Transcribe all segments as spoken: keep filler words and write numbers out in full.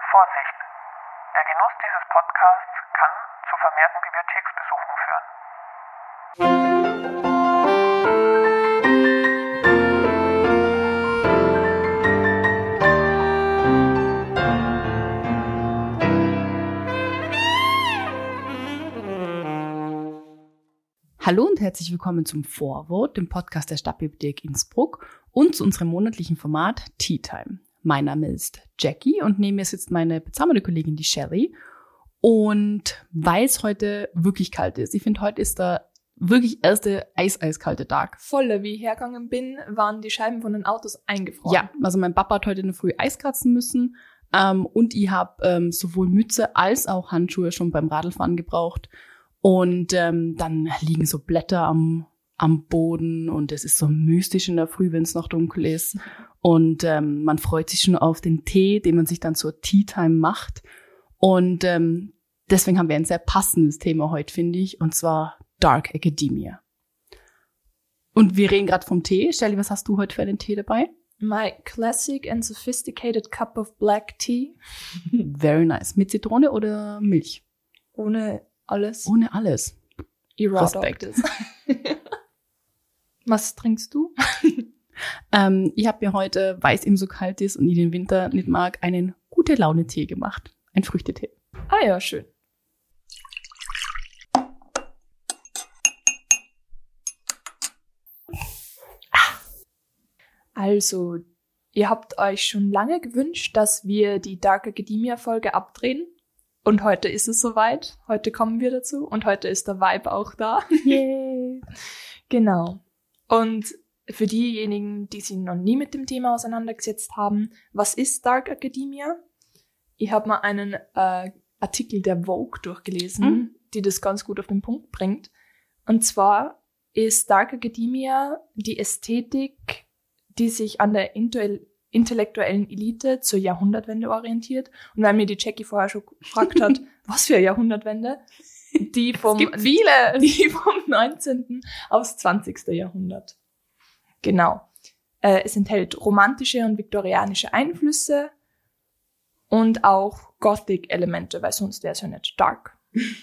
Vorsicht! Der Genuss dieses Podcasts kann zu vermehrten Bibliotheksbesuchen führen. Hallo und herzlich willkommen zum Vorwort, dem Podcast der Stadtbibliothek Innsbruck und zu unserem monatlichen Format Tea Time. Mein Name ist Jackie und neben mir sitzt meine bezaubernde Kollegin, die Shelly. Und weil es heute wirklich kalt ist, ich finde, heute ist der wirklich erste eis-eiskalte Tag. Voll, wie ich hergegangen bin, waren die Scheiben von den Autos eingefroren. Ja, also mein Papa hat heute in der Früh Eis kratzen müssen ähm, und ich habe ähm, sowohl Mütze als auch Handschuhe schon beim Radlfahren gebraucht. Und ähm, dann liegen so Blätter am am Boden und es ist so mystisch in der Früh, wenn es noch dunkel ist. Und ähm, man freut sich schon auf den Tee, den man sich dann zur Tea Time macht. Und ähm, deswegen haben wir ein sehr passendes Thema heute, finde ich, und zwar Dark Academia. Und wir reden gerade vom Tee. Shelly, was hast du heute für einen Tee dabei? My classic and sophisticated cup of black tea. Very nice. Mit Zitrone oder Milch? Ohne alles. Ohne alles. Respekt. Was trinkst du? ähm, ich habe mir heute, weil es eben so kalt ist und ich den Winter nicht mag, einen Gute-Laune-Tee gemacht. Ein Früchtetee. Ah ja, schön. Also, ihr habt euch schon lange gewünscht, dass wir die Dark Academia-Folge abdrehen. Und heute ist es soweit. Heute kommen wir dazu. Und heute ist der Vibe auch da. Yay! Genau. Und für diejenigen, die sich noch nie mit dem Thema auseinandergesetzt haben, was ist Dark Academia? Ich habe mal einen äh, Artikel der Vogue durchgelesen, mhm. die das ganz gut auf den Punkt bringt. Und zwar ist Dark Academia die Ästhetik, die sich an der Intuel- intellektuellen Elite zur Jahrhundertwende orientiert. Und weil mir die Jackie vorher schon gefragt hat, was für eine Jahrhundertwende, die vom, es gibt viele. die vom neunzehnten aufs zwanzigsten Jahrhundert. Genau. Äh, es enthält romantische und viktorianische Einflüsse und auch Gothic-Elemente, weil sonst wäre es ja nicht dark.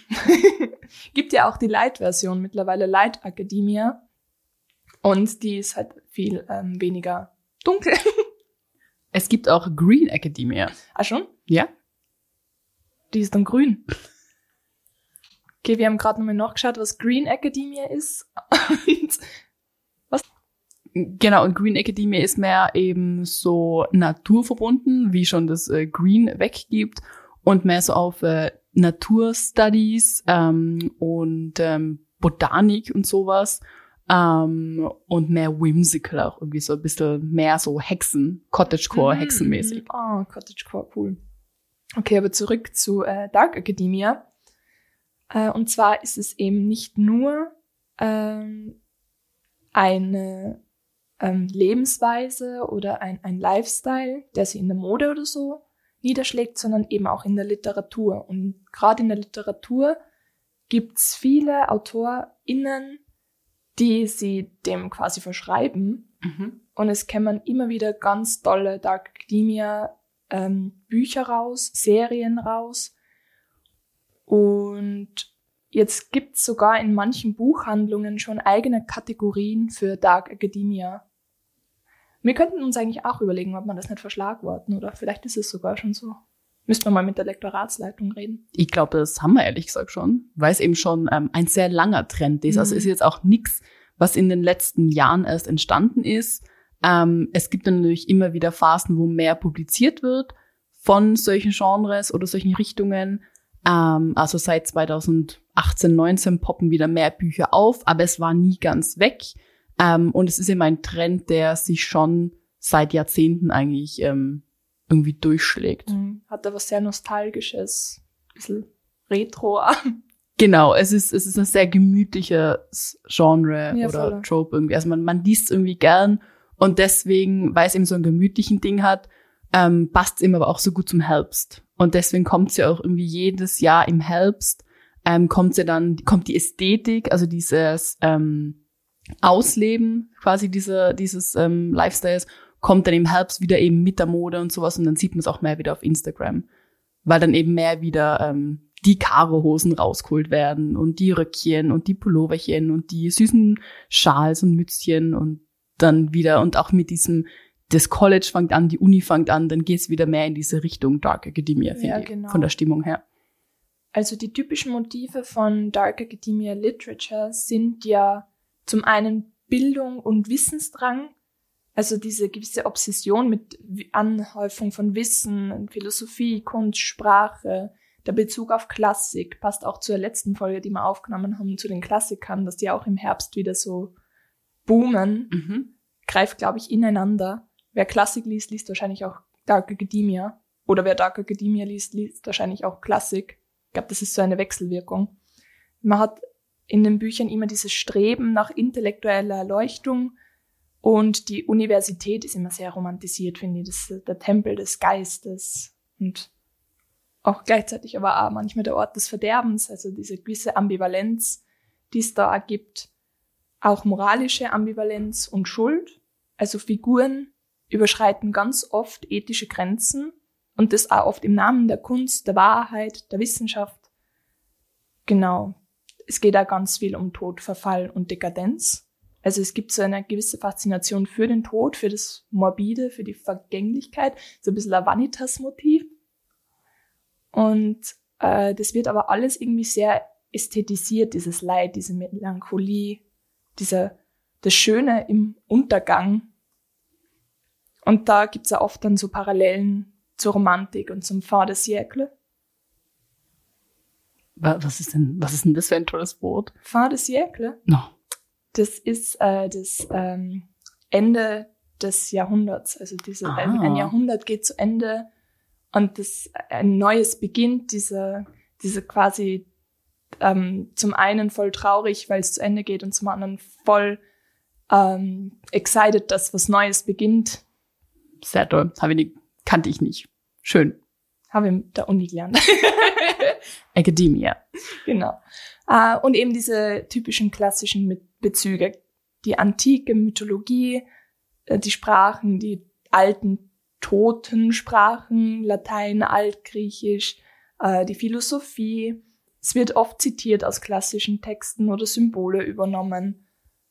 Gibt ja auch die Light-Version, mittlerweile Light Academia. Und die ist halt viel ähm, weniger dunkel. Es gibt auch Green Academia. Ah, schon? Ja. Die ist dann grün. Okay, wir haben gerade nochmal nachgeschaut, was Green Academia ist. Und was? Genau, und Green Academia ist mehr eben so naturverbunden, wie schon das äh, Green weggibt, und mehr so auf äh, Naturstudies ähm, und ähm, Botanik und sowas. Um, und mehr whimsical auch irgendwie so ein bisschen mehr so Hexen, Cottagecore, mm, hexenmäßig. Oh, Cottagecore, cool. Okay, aber zurück zu äh, Dark Academia. Äh, und zwar ist es eben nicht nur ähm, eine ähm, Lebensweise oder ein, ein Lifestyle, der sich in der Mode oder so niederschlägt, sondern eben auch in der Literatur. Und gerade in der Literatur gibt's viele AutorInnen, die sie dem quasi verschreiben. Mhm. Und es kämen immer wieder ganz tolle Dark Academia ähm, Bücher raus, Serien raus. Und jetzt gibt's sogar in manchen Buchhandlungen schon eigene Kategorien für Dark Academia. Wir könnten uns eigentlich auch überlegen, ob man das nicht verschlagworten, oder vielleicht ist es sogar schon so. Müssten wir mal mit der Lektoratsleitung reden. Ich glaube, das haben wir ehrlich gesagt schon, weil es eben schon ähm, ein sehr langer Trend ist. Mhm. Also es ist jetzt auch nichts, was in den letzten Jahren erst entstanden ist. Ähm, es gibt natürlich immer wieder Phasen, wo mehr publiziert wird von solchen Genres oder solchen Richtungen. Ähm, also seit zweitausendachtzehn, neunzehn poppen wieder mehr Bücher auf, aber es war nie ganz weg. Ähm, und es ist eben ein Trend, der sich schon seit Jahrzehnten eigentlich ähm, irgendwie durchschlägt. Mhm. Hat da was sehr Nostalgisches, ein bisschen Retro. Genau, es ist es ist ein sehr gemütliches Genre ja, oder voll. Trope irgendwie. Also man man liest es irgendwie gern und deswegen, weil es eben so ein gemütlichen Ding hat, ähm, passt es ihm aber auch so gut zum Herbst. Und deswegen kommt es ja auch irgendwie jedes Jahr im Herbst, ähm, kommt ja dann, kommt die Ästhetik, also dieses ähm, Ausleben quasi dieser dieses ähm, Lifestyles, kommt dann im Herbst wieder eben mit der Mode und sowas und dann sieht man es auch mehr wieder auf Instagram. weil dann eben mehr wieder ähm, die Karo-Hosen rausgeholt werden und die Röckchen und die Pulloverchen und die süßen Schals und Mützchen und dann wieder und auch mit diesem, das College fängt an, die Uni fängt an, dann geht's wieder mehr in diese Richtung Dark Academia, finde Ja, ich, genau. von der Stimmung her. Also die typischen Motive von Dark Academia Literature sind ja zum einen Bildung und Wissensdrang, also diese gewisse Obsession mit Anhäufung von Wissen, Philosophie, Kunst, Sprache. Der Bezug auf Klassik passt auch zur letzten Folge, die wir aufgenommen haben, zu den Klassikern, dass die auch im Herbst wieder so boomen. Mhm. Greift, glaube ich, ineinander. Wer Klassik liest, liest wahrscheinlich auch Dark Academia. Oder wer Dark Academia liest, liest wahrscheinlich auch Klassik. Ich glaube, das ist so eine Wechselwirkung. Man hat in den Büchern immer dieses Streben nach intellektueller Erleuchtung und die Universität ist immer sehr romantisiert, finde ich. Das ist der Tempel des Geistes und auch gleichzeitig aber auch manchmal der Ort des Verderbens, also diese gewisse Ambivalenz, die es da ergibt. Auch moralische Ambivalenz und Schuld. Also Figuren überschreiten ganz oft ethische Grenzen und das auch oft im Namen der Kunst, der Wahrheit, der Wissenschaft. Genau. Es geht da ganz viel um Tod, Verfall und Dekadenz. Also es gibt so eine gewisse Faszination für den Tod, für das Morbide, für die Vergänglichkeit. So ein bisschen ein Vanitas-Motiv. Und äh, das wird aber alles irgendwie sehr ästhetisiert, dieses Leid, diese Melancholie, dieser, das Schöne im Untergang. Und da gibt's ja oft dann so Parallelen zur Romantik und zum Fin de siècle. Was ist denn, was ist denn das für ein tolles Wort? Fin de siècle? No. Das ist äh, das ähm, Ende des Jahrhunderts. Also diese, Ah. ein, ein Jahrhundert geht zu Ende und das ein neues beginnt. Diese, diese quasi ähm, zum einen voll traurig, weil es zu Ende geht, und zum anderen voll ähm, excited, dass was Neues beginnt. Sehr toll. Habe ich nicht, kannte ich nicht. Schön. Habe ich mit der Uni gelernt. Academia. Genau. Äh, und eben diese typischen klassischen Mit- Bezüge. Die antike Mythologie, äh, die Sprachen, die alten toten Sprachen, Latein, Altgriechisch, äh, die Philosophie. Es wird oft zitiert aus klassischen Texten oder Symbole übernommen.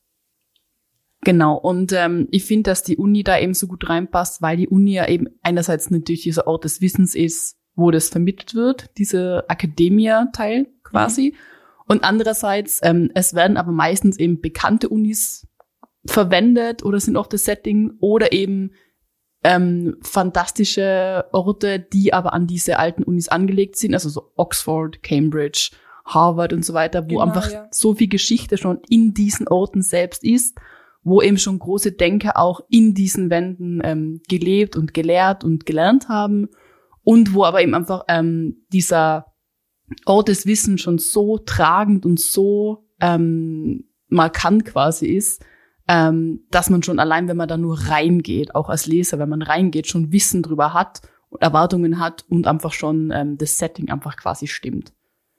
Genau, und ähm, ich finde, dass die Uni da eben so gut reinpasst, weil die Uni ja eben einerseits natürlich dieser Ort des Wissens ist, wo das vermittelt wird, diese Academia-Teil quasi. Mhm. Und andererseits, ähm, es werden aber meistens eben bekannte Unis verwendet oder sind oft das Setting oder eben ähm, fantastische Orte, die aber an diese alten Unis angelegt sind, also so Oxford, Cambridge, Harvard und so weiter, wo genau, einfach ja. so viel Geschichte schon in diesen Orten selbst ist, wo eben schon große Denker auch in diesen Wänden ähm, gelebt und gelehrt und gelernt haben und wo aber eben einfach ähm, dieser Ort des Wissens schon so tragend und so ähm, markant quasi ist, ähm, dass man schon allein, wenn man da nur reingeht, auch als Leser, wenn man reingeht, schon Wissen drüber hat und Erwartungen hat und einfach schon ähm, das Setting einfach quasi stimmt.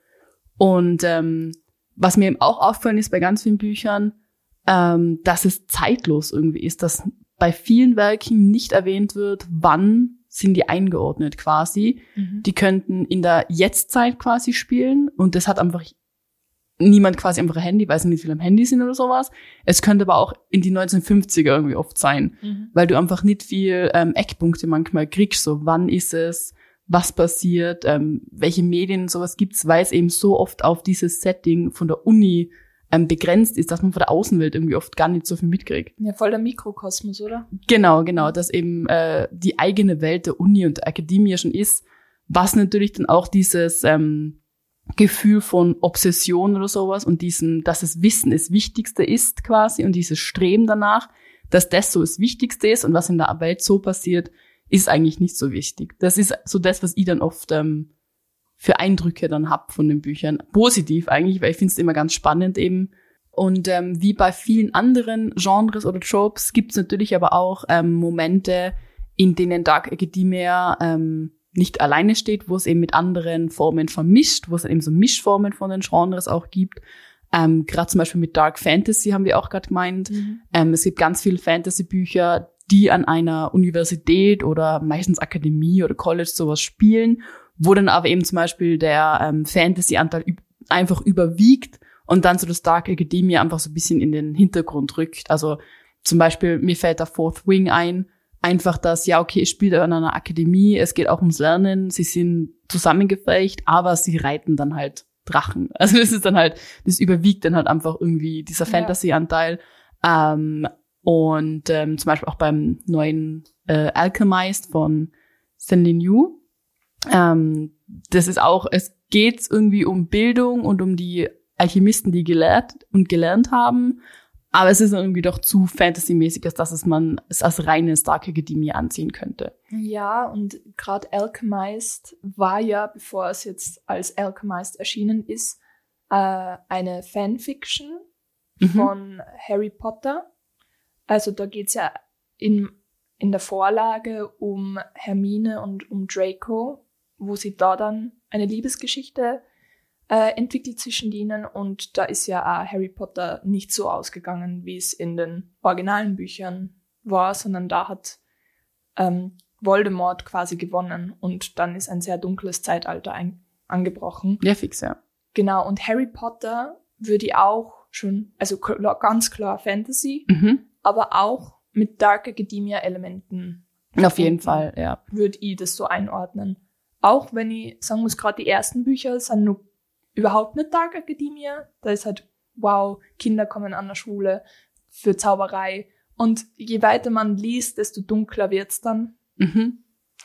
Und ähm, was mir eben auch aufgefallen ist bei ganz vielen Büchern, ähm, dass es zeitlos irgendwie ist, dass bei vielen Werken nicht erwähnt wird, wann sind die eingeordnet quasi. Mhm. Die könnten in der Jetztzeit quasi spielen und das hat einfach niemand quasi einfach ein Handy, weil sie nicht viel am Handy sind oder sowas. Es könnte aber auch in die neunzehnhundertfünfziger irgendwie oft sein, Mhm. weil du einfach nicht viel ähm, Eckpunkte manchmal kriegst, so wann ist es, was passiert, ähm, welche Medien und sowas gibt's, weil es eben so oft auf dieses Setting von der Uni ähm, begrenzt ist, dass man von der Außenwelt irgendwie oft gar nicht so viel mitkriegt. Ja, voll der Mikrokosmos, oder? Genau, genau, dass eben äh, die eigene Welt der Uni und der Akademie schon ist, was natürlich dann auch dieses ähm, Gefühl von Obsession oder sowas und diesen, dass das Wissen das Wichtigste ist quasi und dieses Streben danach, dass das so das Wichtigste ist und was in der Welt so passiert, ist eigentlich nicht so wichtig. Das ist so das, was ich dann oft ähm, für Eindrücke dann hab von den Büchern. Positiv eigentlich, weil ich finde es immer ganz spannend eben. Und ähm, wie bei vielen anderen Genres oder Tropes gibt es natürlich aber auch ähm, Momente, in denen Dark Academia ähm, nicht alleine steht, wo es eben mit anderen Formen vermischt, wo es eben so Mischformen von den Genres auch gibt. Ähm, gerade zum Beispiel mit Dark Fantasy haben wir auch gerade gemeint. Mhm. Ähm, es gibt ganz viele Fantasy-Bücher, die an einer Universität oder meistens Akademie oder College sowas spielen, wo dann aber eben zum Beispiel der ähm, Fantasy-Anteil üb- einfach überwiegt und dann so das Dark Academia einfach so ein bisschen in den Hintergrund rückt. Also zum Beispiel, mir fällt da Fourth Wing ein, einfach das, ja, okay, es spielt an einer Akademie, es geht auch ums Lernen, sie sind zusammengefecht, aber sie reiten dann halt Drachen. Also das ist dann halt, das überwiegt dann halt einfach irgendwie dieser Fantasy-Anteil. Ähm, und ähm, zum Beispiel auch beim neuen äh, Alchemist von Stanley New. Ähm, das ist auch, es geht irgendwie um Bildung und um die Alchemisten, die gelehrt und gelernt haben. Aber es ist irgendwie doch zu Fantasy-mäßig, als dass es man es als reines Dark Academia ansehen könnte. Ja, und gerade Alchemist war ja, bevor es jetzt als Alchemist erschienen ist, äh, eine Fanfiction mhm. von Harry Potter. Also da geht's ja in, in der Vorlage um Hermine und um Draco, wo sie da dann eine Liebesgeschichte äh, entwickelt zwischen ihnen. Und da ist ja auch Harry Potter nicht so ausgegangen, wie es in den originalen Büchern war, sondern da hat ähm, Voldemort quasi gewonnen und dann ist ein sehr dunkles Zeitalter ein- angebrochen. Ja, fix, ja. Genau, und Harry Potter würde ich auch schon, also klar, ganz klar Fantasy, Mhm. aber auch mit Dark Academia-Elementen. Auf jeden Fall, ja. Würde ich das so einordnen. Auch wenn ich sagen muss, gerade die ersten Bücher sind noch überhaupt nicht Dark Academia. Da ist halt, wow, Kinder kommen an der Schule für Zauberei. Und je weiter man liest, desto dunkler wird's dann. Mhm.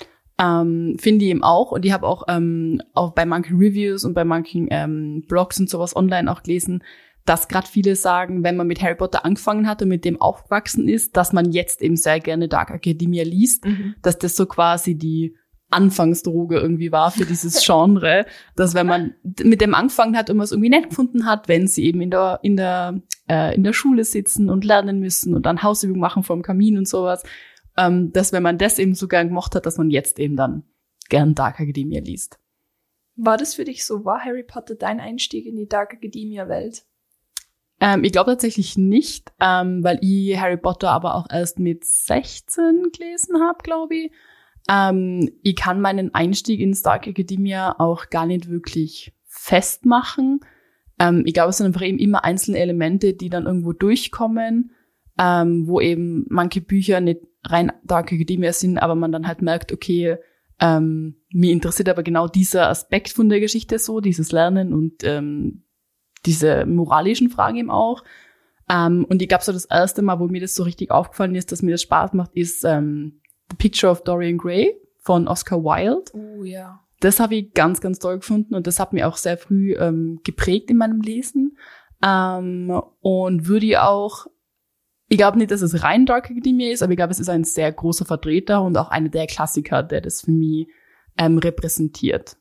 Ähm, finde ich eben auch. Und ich habe auch, ähm, auch bei manchen Reviews und bei manchen ähm, Blogs und sowas online auch gelesen, dass gerade viele sagen, wenn man mit Harry Potter angefangen hat und mit dem aufgewachsen ist, dass man jetzt eben sehr gerne Dark Academia liest, Mhm. dass das so quasi die Anfangsdroge irgendwie war für dieses Genre, dass wenn man mit dem angefangen hat und man es irgendwie nett gefunden hat, wenn sie eben in der in der äh, in der Schule sitzen und lernen müssen und dann Hausübungen machen vorm Kamin und sowas, ähm, dass wenn man das eben so gern gemocht hat, dass man jetzt eben dann gern Dark Academia liest. War das für dich so? War Harry Potter dein Einstieg in die Dark Academia-Welt? Ähm, ich glaube tatsächlich nicht, ähm, weil ich Harry Potter aber auch erst mit sechzehn gelesen habe, glaube ich. Ähm, ich kann meinen Einstieg in Dark Academia auch gar nicht wirklich festmachen. Ähm, ich glaube, es sind einfach eben immer einzelne Elemente, die dann irgendwo durchkommen, ähm, wo eben manche Bücher nicht rein Dark Academia sind, aber man dann halt merkt, okay, ähm, mir interessiert aber genau dieser Aspekt von der Geschichte so, dieses Lernen und ähm, diese moralischen Fragen eben auch. Ähm, und ich glaube, so das erste Mal, wo mir das so richtig aufgefallen ist, dass mir das Spaß macht, ist ähm, The Picture of Dorian Gray von Oscar Wilde. Oh ja. Das habe ich ganz, ganz toll gefunden und das hat mich auch sehr früh ähm, geprägt in meinem Lesen. Ähm, und würde ich auch, ich glaube nicht, dass es rein Dark Academia ist, aber ich glaube, es ist ein sehr großer Vertreter und auch einer der Klassiker, der das für mich ähm, repräsentiert.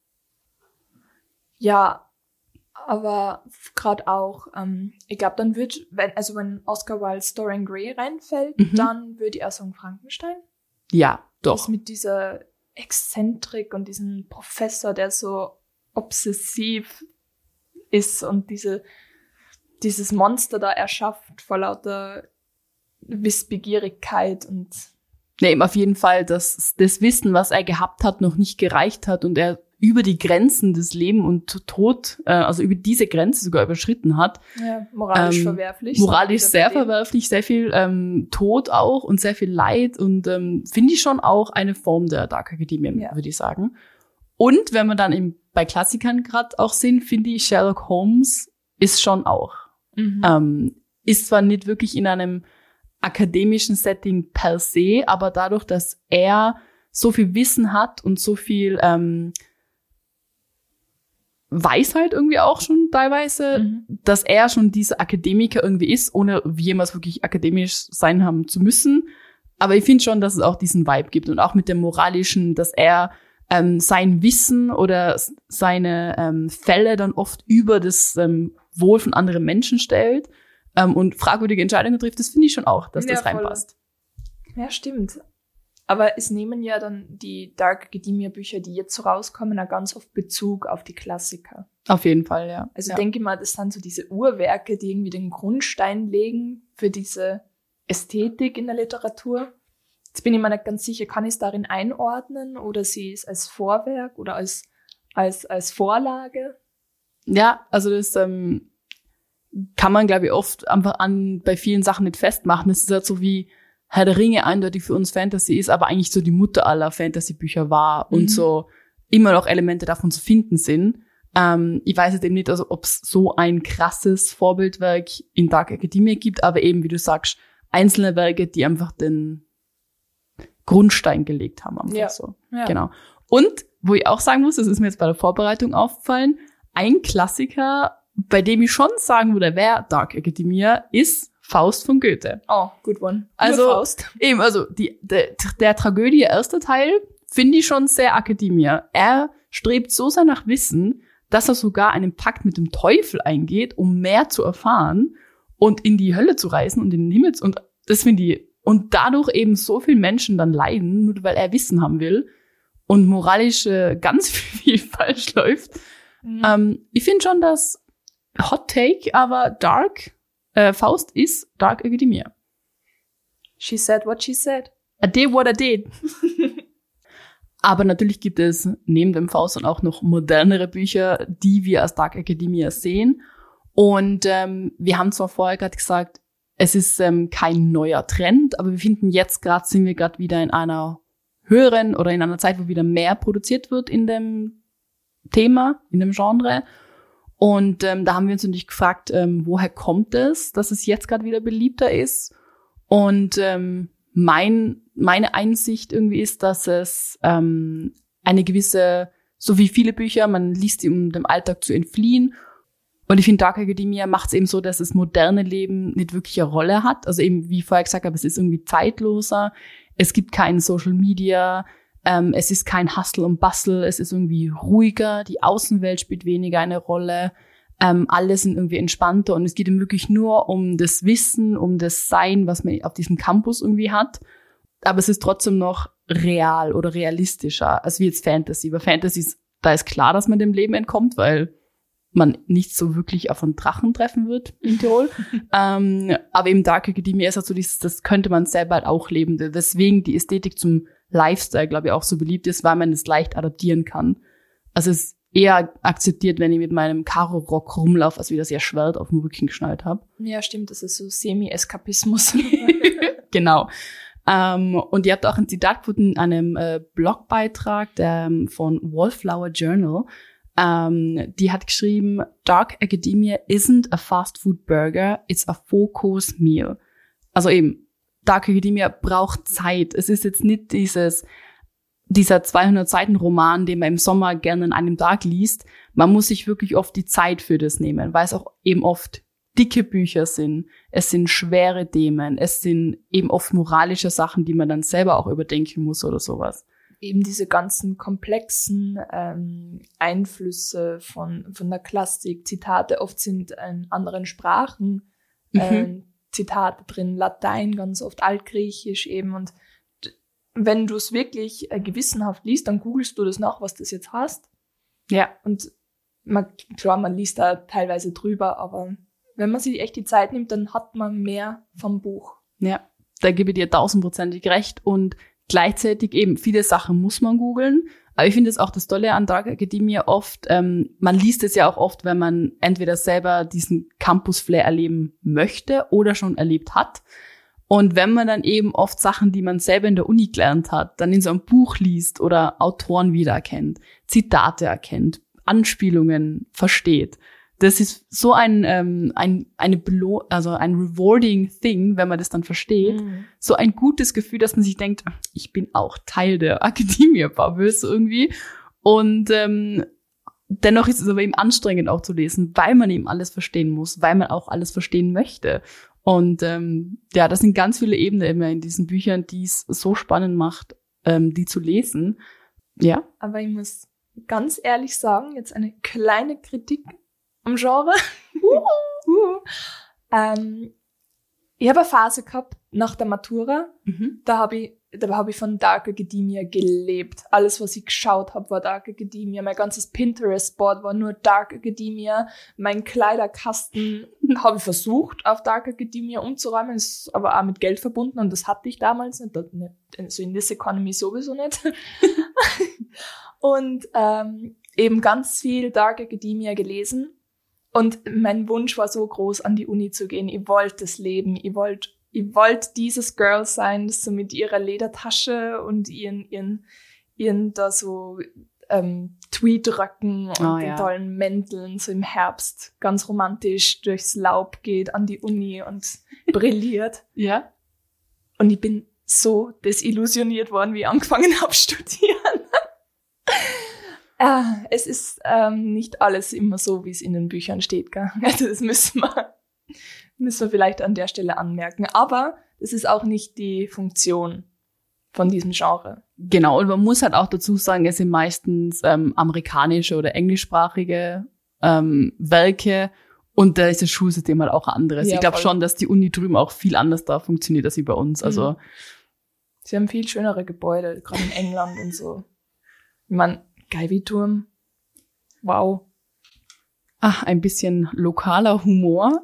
Ja, aber gerade auch, ähm, ich glaube, dann wird, wenn, also wenn Oscar Wilde's Dorian Gray reinfällt, Mhm. dann würde ich auch sagen Frankenstein. Ja, doch. Das mit dieser Exzentrik und diesem Professor, der so obsessiv ist und diese, dieses Monster da erschafft vor lauter Wissbegierigkeit und Nee, eben auf jeden Fall, dass das Wissen, was er gehabt hat, noch nicht gereicht hat und er über die Grenzen des Leben und Tod, äh, also über diese Grenze sogar überschritten hat. ja, moralisch Ähm, verwerflich. Moralisch So, sehr wieder verwerflich, sehr viel ähm, Tod auch und sehr viel Leid und ähm, finde ich schon auch eine Form der Dark Academia, Ja. würde ich sagen. Und wenn wir dann eben bei Klassikern gerade auch sind, finde ich, Sherlock Holmes ist schon auch. Mhm. Ähm, ist zwar nicht wirklich in einem akademischen Setting per se, aber dadurch, dass er so viel Wissen hat und so viel ähm, Weisheit irgendwie auch schon teilweise, Mhm. dass er schon dieser Akademiker irgendwie ist, ohne jemals wirklich akademisch sein haben zu müssen. Aber ich finde schon, dass es auch diesen Vibe gibt und auch mit dem Moralischen, dass er ähm, sein Wissen oder s- seine ähm, Fälle dann oft über das ähm, Wohl von anderen Menschen stellt ähm, und fragwürdige Entscheidungen trifft. Das finde ich schon auch, dass Ja, das voll. reinpasst. Ja, stimmt. Aber es nehmen ja dann die Dark Academia Bücher, die jetzt so rauskommen, auch ganz oft Bezug auf die Klassiker. Auf jeden Fall, ja. Also ja. denke mal, das sind so diese Urwerke, die irgendwie den Grundstein legen für diese Ästhetik in der Literatur. Jetzt bin ich mir nicht ganz sicher, kann ich es darin einordnen oder sie es als Vorwerk oder als, als, als Vorlage? Ja, also das ähm, kann man, glaube ich, oft einfach an bei vielen Sachen nicht festmachen. Es ist halt so wie Herr der Ringe eindeutig für uns Fantasy ist, aber eigentlich so die Mutter aller Fantasy-Bücher war mhm. und so immer noch Elemente davon zu finden sind. Ähm, ich weiß jetzt eben nicht, also ob es so ein krasses Vorbildwerk in Dark Academia gibt, aber eben, wie du sagst, einzelne Werke, die einfach den Grundstein gelegt haben. Einfach ja. so. Ja. Genau. Und, wo ich auch sagen muss, das ist mir jetzt bei der Vorbereitung aufgefallen, ein Klassiker, bei dem ich schon sagen würde, wer Dark Academia ist, Faust von Goethe. Oh, good one. Also, Nur Faust. Eben, also, die, der, der Tragödie, erster Teil, finde ich schon sehr Academia. Er strebt so sehr nach Wissen, dass er sogar einen Pakt mit dem Teufel eingeht, um mehr zu erfahren und in die Hölle zu reisen und in den Himmel. Und das finde ich, und dadurch eben so viele Menschen dann leiden, nur weil er Wissen haben will und moralisch äh, ganz viel falsch läuft. Mhm. Ähm, ich finde schon, dass Hot Take, aber Dark, äh, Faust ist Dark Academia. She said what she said. I did what I did. Aber natürlich gibt es neben dem Faust dann auch noch modernere Bücher, die wir als Dark Academia sehen. Und ähm, wir haben zwar vorher gerade gesagt, es ist ähm, kein neuer Trend, aber wir finden jetzt gerade, sind wir gerade wieder in einer höheren oder in einer Zeit, wo wieder mehr produziert wird in dem Thema, in dem Genre. Und ähm, da haben wir uns natürlich gefragt, ähm, woher kommt es, dass es jetzt gerade wieder beliebter ist? Und ähm, mein meine Einsicht irgendwie ist, dass es ähm, eine gewisse, so wie viele Bücher, man liest sie, um dem Alltag zu entfliehen. Und ich finde, Dark Academia macht es eben so, dass das moderne Leben nicht wirklich eine Rolle hat. Also eben, wie ich vorher gesagt habe, es ist irgendwie zeitloser. Es gibt kein Social Media. Ähm, es ist kein Hustle und Bustle. Es ist irgendwie ruhiger. Die Außenwelt spielt weniger eine Rolle. Ähm, alle sind irgendwie entspannter. Und es geht eben wirklich nur um das Wissen, um das Sein, was man auf diesem Campus irgendwie hat. Aber es ist trotzdem noch real oder realistischer als wie jetzt Fantasy. Bei Fantasy ist, da ist klar, dass man dem Leben entkommt, weil man nicht so wirklich auf einen Drachen treffen wird in Tirol. ähm, aber im Dark Academia ist halt so dieses, das könnte man selber halt auch leben. Deswegen die Ästhetik zum Lifestyle, glaube ich, auch so beliebt ist, weil man es leicht adaptieren kann. Also es ist eher akzeptiert, wenn ich mit meinem Karo-Rock rumlaufe, als wie das ja Schwert auf dem Rücken geschnallt habe. Ja, stimmt, das ist so Semi-Eskapismus. Genau. Um, und ihr habt auch ein Zitat gefunden in einem äh, Blogbeitrag der, von Wallflower Journal. Um, die hat geschrieben, Dark Academia isn't a fast food burger, it's a four-course meal. Also eben, Dark Academia braucht Zeit. Es ist jetzt nicht dieses, dieser zweihundert-Seiten-Roman, den man im Sommer gerne an einem Tag liest. Man muss sich wirklich oft die Zeit für das nehmen, weil es auch eben oft dicke Bücher sind, es sind schwere Themen, es sind eben oft moralische Sachen, die man dann selber auch überdenken muss oder sowas. Eben diese ganzen komplexen ähm, Einflüsse von von der Klassik, Zitate, oft sind in anderen Sprachen äh, mhm. Zitate drin, Latein ganz oft, Altgriechisch eben. Und wenn du es wirklich äh, gewissenhaft liest, dann googelst du das nach, was das jetzt heißt. Ja. Und man, klar, man liest da teilweise drüber, aber wenn man sich echt die Zeit nimmt, dann hat man mehr vom Buch. Ja, da gebe ich dir tausendprozentig recht. Und gleichzeitig eben, viele Sachen muss man googeln. Aber ich finde es auch das Tolle an Dark Academia oft, ähm, man liest es ja auch oft, wenn man entweder selber diesen Campus-Flair erleben möchte oder schon erlebt hat. Und wenn man dann eben oft Sachen, die man selber in der Uni gelernt hat, dann in so einem Buch liest oder Autoren wiedererkennt, Zitate erkennt, Anspielungen versteht. Das ist so ein, ähm, ein, eine Belo- also ein rewarding thing, wenn man das dann versteht. Mhm. So ein gutes Gefühl, dass man sich denkt, ich bin auch Teil der Academia-Bubble, so irgendwie. Und, ähm, dennoch ist es aber eben anstrengend auch zu lesen, weil man eben alles verstehen muss, weil man auch alles verstehen möchte. Und, ähm, ja, das sind ganz viele Ebenen immer in diesen Büchern, die es so spannend macht, ähm, die zu lesen. Ja. Aber ich muss ganz ehrlich sagen, jetzt eine kleine Kritik am Genre. uh, uh. Ähm, ich habe eine Phase gehabt nach der Matura. Mhm. Da habe ich, da habe ich von Dark Academia gelebt. Alles, was ich geschaut habe, war Dark Academia. Mein ganzes Pinterest-Board war nur Dark Academia. Mein Kleiderkasten habe ich versucht, auf Dark Academia umzuräumen, ist aber auch mit Geld verbunden und das hatte ich damals nicht, nicht also in this economy sowieso nicht. Und ähm, eben ganz viel Dark Academia gelesen und mein Wunsch war so groß, an die Uni zu gehen. Ich wollte das leben, ich wollte ich wollte dieses Girl sein, das so mit ihrer Ledertasche und ihren ihren ihren da so ähm, Tweedröcken und Oh, den ja. tollen Mänteln so im Herbst ganz romantisch durchs Laub geht an die Uni und brilliert. Ja. Und ich bin so desillusioniert worden, wie ich angefangen habe studieren. äh, es ist ähm, nicht alles immer so, wie es in den Büchern steht, gell? Also das müssen wir, müssen wir vielleicht an der Stelle anmerken. Aber das ist auch nicht die Funktion von diesem Genre. Genau, und man muss halt auch dazu sagen, es sind meistens ähm, amerikanische oder englischsprachige ähm, Werke und da ist das Schulsystem halt auch ein anderes. Ja, ich glaube voll. schon, dass die Uni drüben auch viel anders da funktioniert als wie bei uns. Also Sie haben viel schönere Gebäude, gerade in England und so. Ich meine, Geivi-Turm. Wow. ach, ein bisschen lokaler Humor.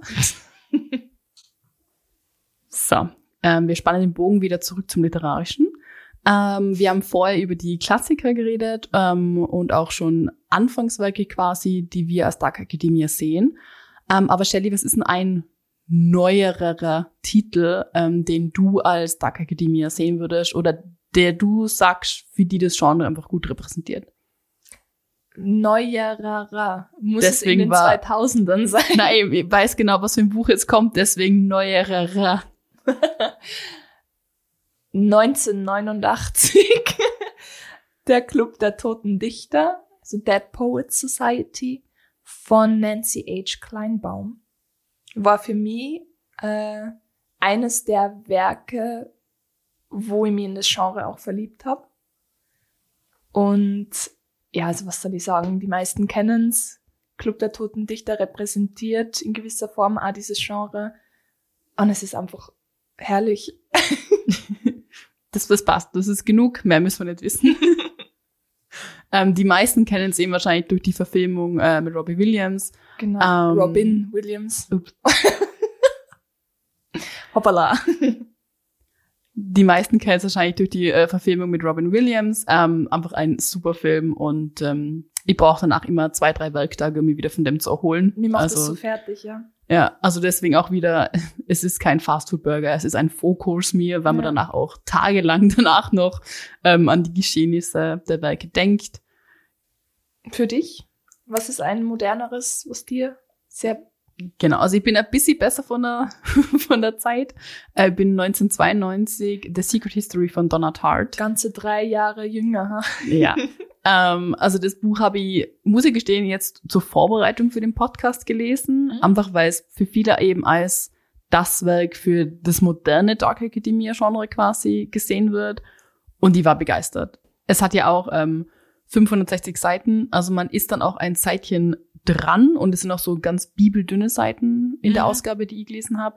So, ähm, wir spannen den Bogen wieder zurück zum Literarischen. Ähm, wir haben vorher über die Klassiker geredet ähm, und auch schon Anfangswerke quasi, die wir als Dark Academia sehen. Ähm, aber Shelley, was ist denn ein neuerer Titel, ähm, den du als Dark Academia sehen würdest oder der du sagst, für die das Genre einfach gut repräsentiert? Neuerer. Muss Deswegen es in den war- zweitausendern sein? Nein, ich weiß genau, was für ein Buch jetzt kommt, deswegen neuerer. neunzehnhundertneunundachtzig. Der Club der Toten Dichter, also Dead Poets Society von Nancy H. Kleinbaum, war für mich äh, eines der Werke, wo ich mich in das Genre auch verliebt habe. Und ja, also was soll ich sagen, die meisten kennen's. Club der Toten Dichter repräsentiert in gewisser Form auch dieses Genre. Und es ist einfach herrlich. Das, das passt, das ist genug, mehr müssen wir nicht wissen. ähm, die meisten kennen es eben wahrscheinlich durch die Verfilmung äh, mit Robbie Williams. Genau. Ähm, Robin Williams. Ups. Hoppala. Die meisten kennen es wahrscheinlich durch die äh, Verfilmung mit Robin Williams. Ähm, einfach ein super Film und ähm, ich brauche danach immer zwei, drei Werktage, um mich wieder von dem zu erholen. Mir macht also, das so fertig, ja. Ja, also deswegen auch wieder, es ist kein Fastfood-Burger, es ist ein Four-Course-Meal, weil man Ja. danach auch tagelang danach noch ähm, an die Geschehnisse der Werke denkt. Für dich? Was ist ein moderneres, was dir sehr... Genau, also ich bin ein bisschen besser von der, von der Zeit. Ich äh, bin neunzehnhundertzweiundneunzig, The Secret History von Donna Tartt. ganze drei Jahre jünger. Ha? Ja. ähm, also das Buch habe ich, muss ich gestehen, jetzt zur Vorbereitung für den Podcast gelesen. Mhm. Einfach weil es für viele eben als das Werk für das moderne Dark Academia-Genre quasi gesehen wird. Und ich war begeistert. Es hat ja auch ähm, fünfhundertsechzig Seiten, also man ist dann auch ein Seitchen dran und es sind auch so ganz bibeldünne Seiten in der Mhm. Ausgabe, die ich gelesen habe.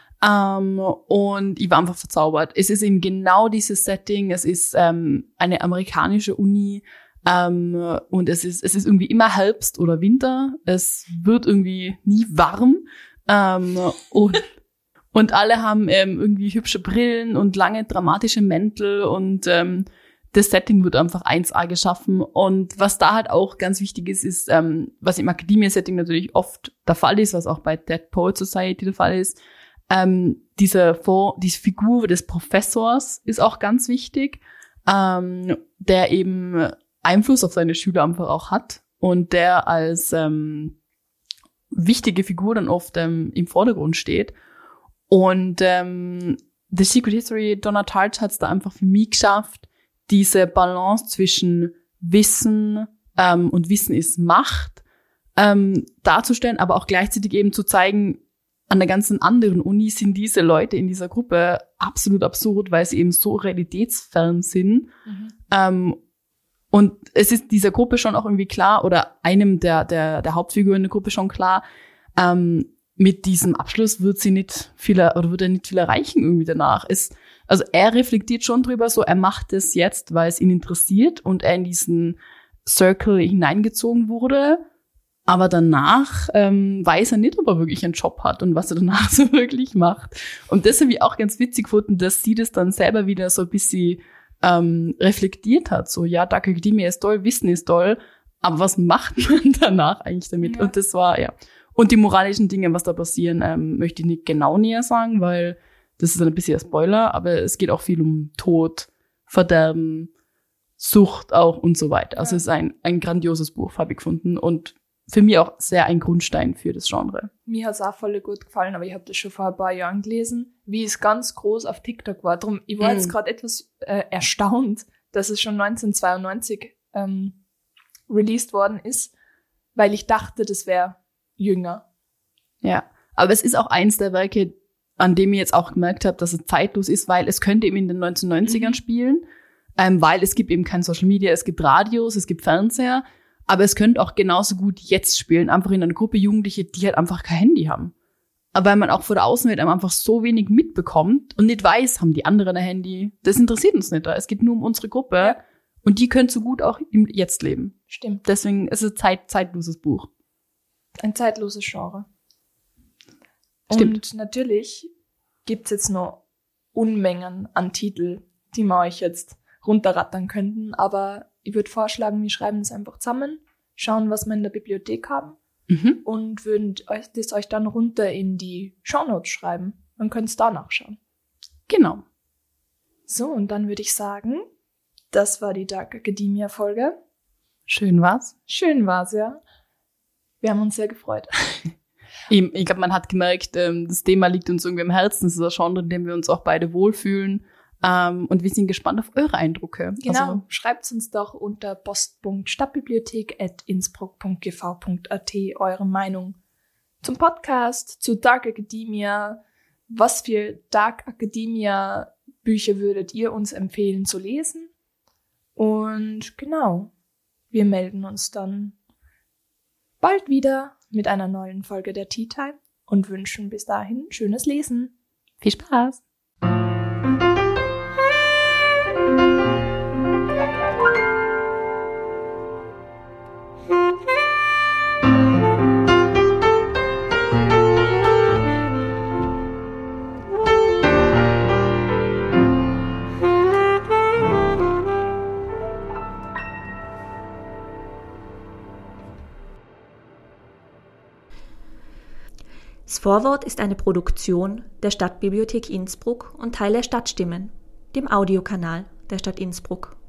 Ähm, und ich war einfach verzaubert. Es ist eben genau dieses Setting, es ist ähm, eine amerikanische Uni ähm, und es ist es ist irgendwie immer Herbst oder Winter. Es wird irgendwie nie warm ähm, und und alle haben ähm, irgendwie hübsche Brillen und lange dramatische Mäntel und ähm, das Setting wird einfach eins A geschaffen. Und was da halt auch ganz wichtig ist, ist, ähm, was im Academia-Setting natürlich oft der Fall ist, was auch bei Dead Poets Society der Fall ist, ähm, diese, Vor- diese Figur des Professors ist auch ganz wichtig, ähm, der eben Einfluss auf seine Schüler einfach auch hat und der als ähm, wichtige Figur dann oft ähm, im Vordergrund steht. Und ähm, The Secret History, Donna Tartt hat es da einfach für mich geschafft, diese Balance zwischen Wissen ähm, und Wissen ist Macht ähm, darzustellen, aber auch gleichzeitig eben zu zeigen, an der ganzen anderen Uni sind diese Leute in dieser Gruppe absolut absurd, weil sie eben so realitätsfern sind. Mhm. Ähm, und es ist dieser Gruppe schon auch irgendwie klar, oder einem der, der, der Hauptfiguren in der Gruppe schon klar, ähm, mit diesem Abschluss wird sie nicht viel, oder wird er nicht viel erreichen irgendwie danach. Es, also er reflektiert schon drüber, so er macht es jetzt, weil es ihn interessiert und er in diesen Circle hineingezogen wurde. Aber danach ähm, weiß er nicht, ob er wirklich einen Job hat und was er danach so wirklich macht. Und das habe ich auch ganz witzig gefunden, dass sie das dann selber wieder so ein bisschen ähm, reflektiert hat. So, ja, Dark Academia ist toll, Wissen ist toll, aber was macht man danach eigentlich damit? Ja. Und das war, ja. Und die moralischen Dinge, was da passieren, ähm, möchte ich nicht genau näher sagen, weil das ist ein bisschen ein Spoiler, aber es geht auch viel um Tod, Verderben, Sucht auch und so weiter. Also Ja. es ist ein, ein grandioses Buch, habe ich gefunden. Und für mich auch sehr ein Grundstein für das Genre. Mir hat's auch voll gut gefallen, aber ich habe das schon vor ein paar Jahren gelesen, wie es ganz groß auf TikTok war. Drum, ich war Mm. jetzt gerade etwas äh, erstaunt, dass es schon neunzehnhundertzweiundneunzig ähm, released worden ist, weil ich dachte, das wäre jünger. Ja, aber es ist auch eins der Werke, an dem ich jetzt auch gemerkt habe, dass es zeitlos ist, weil es könnte eben in den neunzehnhundertneunzigern Mhm. spielen, ähm, weil es gibt eben kein Social Media, es gibt Radios, es gibt Fernseher, aber es könnte auch genauso gut jetzt spielen, einfach in einer Gruppe Jugendliche, die halt einfach kein Handy haben. Aber weil man auch vor der Außenwelt einfach so wenig mitbekommt und nicht weiß, haben die anderen ein Handy, das interessiert uns nicht. Es geht nur um unsere Gruppe Ja. und die können so gut auch im Jetzt leben. Stimmt. Deswegen ist es ein Zeit, zeitloses Buch. Ein zeitloses Genre. Stimmt. Und natürlich gibt's jetzt noch Unmengen an Titel, die wir euch jetzt runterrattern könnten, aber ich würde vorschlagen, wir schreiben das einfach zusammen, schauen, was wir in der Bibliothek haben Mhm. und würden euch, das euch dann runter in die Shownotes schreiben. Dann könnt ihr da nachschauen. Genau. So, und dann würde ich sagen, das war die Dark Academia Folge. Schön war's. Schön war's, ja. Wir haben uns sehr gefreut. Ich, ich glaube, man hat gemerkt, ähm, das Thema liegt uns irgendwie am Herzen. Das ist ein Genre, in dem wir uns auch beide wohlfühlen. Ähm, und wir sind gespannt auf eure Eindrücke. Genau, Also, schreibt uns doch unter post punkt stadtbibliothek at innsbruck punkt g v punkt a t eure Meinung zum Podcast, zu Dark Academia. Was für Dark Academia Bücher würdet ihr uns empfehlen zu lesen? Und genau, wir melden uns dann bald wieder mit einer neuen Folge der Tea Time und wünschen bis dahin schönes Lesen. viel Spaß. Das Vorwort ist eine Produktion der Stadtbibliothek Innsbruck und Teil der Stadtstimmen, dem Audiokanal der Stadt Innsbruck.